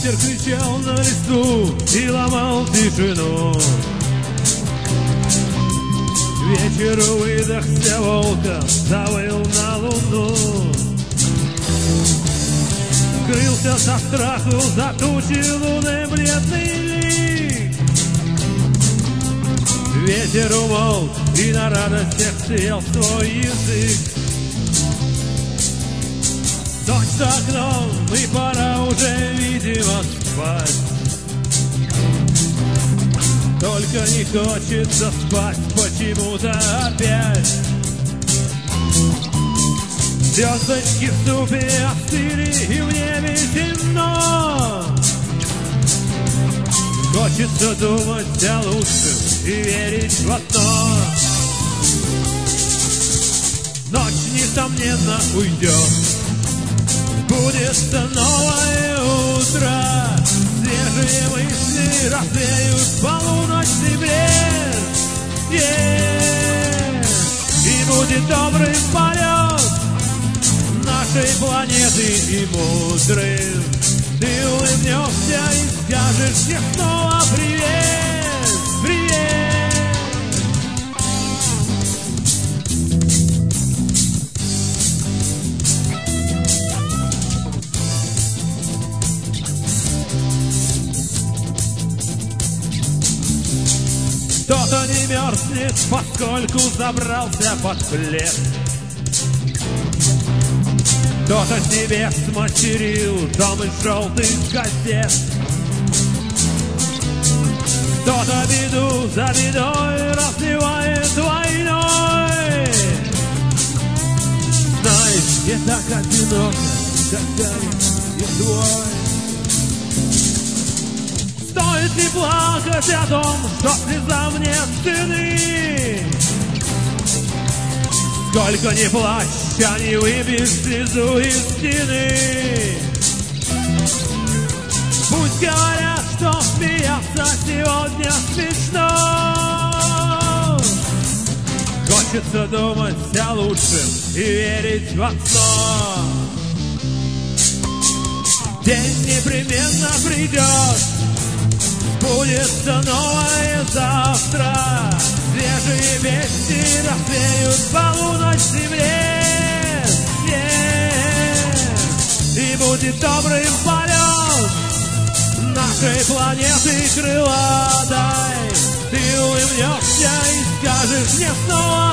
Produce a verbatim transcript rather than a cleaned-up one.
Ветер кричал на лесу и ломал тишину. К вечеру выдохся волком, завыл на луну. Крылся со страху за тучи луны бледный лик. Ветер умолк и на радостях съел свой язык. Ночь за окном, и пора уже, видимо, спать. Только не хочется спать почему-то опять. Звездочки в супе остыли, и в небе темно. Хочется думать о лучшем и верить в одно. Ночь, несомненно, уйдет. Будет новое утро. Свежие мысли развеют полуночный бред. Yeah! И будет добрый полет нашей планеты и мудрым. Ты улыбнешься и скажешь мне снова привет, привет. Кто-то не мерзнет, поскольку забрался под плед. Кто-то себе смастерил дом из желтых газет. Кто-то беду за бедой разливает войной. Знаешь, я так одиноко, когда я твой. Стоит ли плакать о том, что слезам нет цены? Сколько ни плачь, а не выбьешь слезу из стены. Пусть говорят, что смеяться сегодня смешно. Хочется думать о лучшем и верить в одно. День непременно придет, будет новое завтра. Свежие вести развеют полуночный бред. Yeah! И будет добрым полет нашей планеты крылатой. Ты улыбнешься и скажешь мне снова